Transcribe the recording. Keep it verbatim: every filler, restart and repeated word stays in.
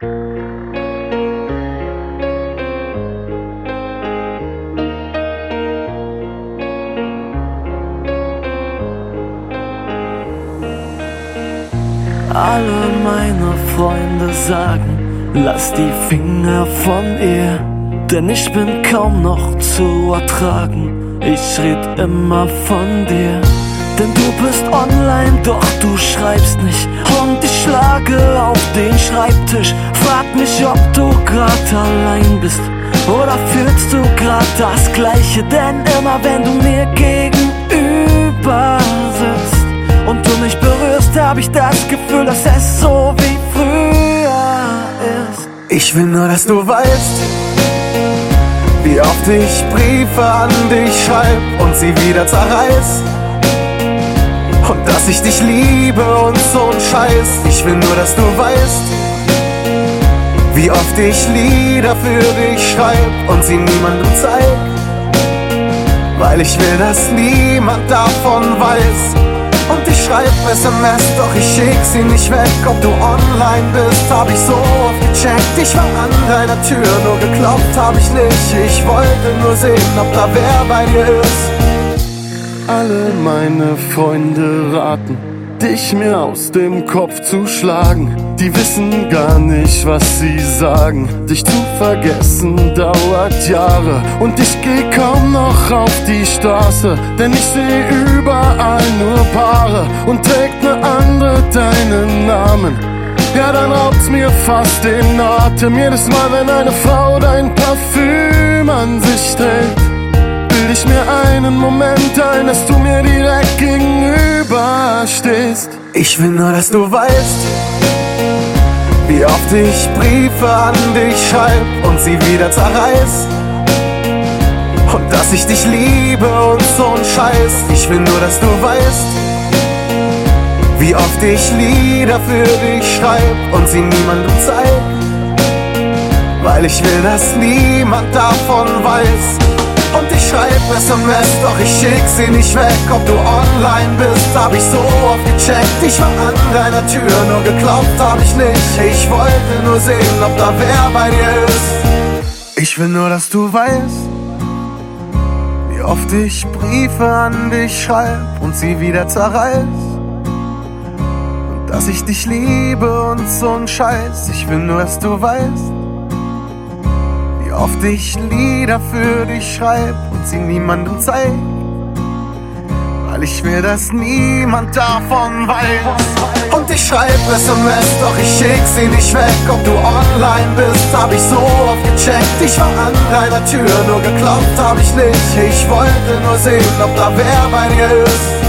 Alle meine Freunde sagen, lass die Finger von ihr, denn ich bin kaum noch zu ertragen. Ich red immer von dir, denn du bist online, doch du schreibst nicht. Und ich schlage auf den Schreibtisch, frag mich, ob du grad allein bist oder fühlst du grad das Gleiche. Denn immer wenn du mir gegenüber sitzt und du mich berührst, hab ich das Gefühl, dass es so wie früher ist. Ich will nur, dass du weißt, wie oft ich Briefe an dich schreib und sie wieder zerreiß. Und dass ich dich liebe und so'n Scheiß. Ich will nur, dass du weißt, wie oft ich Lieder für dich schreib und sie niemandem zeig, weil ich will, dass niemand davon weiß. Und ich schreib S M S, doch ich schick sie nicht weg. Ob du online bist, hab ich so oft gecheckt. Ich war an deiner Tür, nur geklopft hab ich nicht. Ich wollte nur sehen, ob da wer bei dir ist. Alle meine Freunde raten, dich mir aus dem Kopf zu schlagen. Die wissen gar nicht, was sie sagen. Dich zu vergessen dauert Jahre und ich geh kaum noch auf die Straße, denn ich seh überall nur Paare und trägt ne andere deinen Namen. Ja, dann raubt's mir fast den Atem. Jedes Mal, wenn eine Frau dein Parfüm an sich trägt, bild ich mir einen Moment ein, dass du mir direkt gegenüber stehst. Ich will nur, dass du weißt, wie oft ich Briefe an dich schreib und sie wieder zerreiß. Und dass ich dich liebe und so'n Scheiß. Ich will nur, dass du weißt, wie oft ich Lieder für dich schreib und sie niemandem zeig, weil ich will, dass niemand davon weiß. Und ich schreib S M S, doch ich schick sie nicht weg. Ob du online bist, hab ich so oft gecheckt. Ich war an deiner Tür, nur geklopft hab ich nicht. Ich wollte nur sehen, ob da wer bei dir ist. Ich will nur, dass du weißt, wie oft ich Briefe an dich schreib und sie wieder zerreiß. Und dass ich dich liebe und so'n Scheiß. Ich will nur, dass du weißt, wie oft ich Lieder für dich schreib und sie niemandem zeig, weil ich will, dass niemand davon weiß. Und ich schreib S M S, doch ich schick sie nicht weg. Ob du online bist, hab ich so oft gecheckt. Ich war an deiner Tür, nur geklopft hab ich nicht. Ich wollte nur sehen, ob da wer bei dir ist.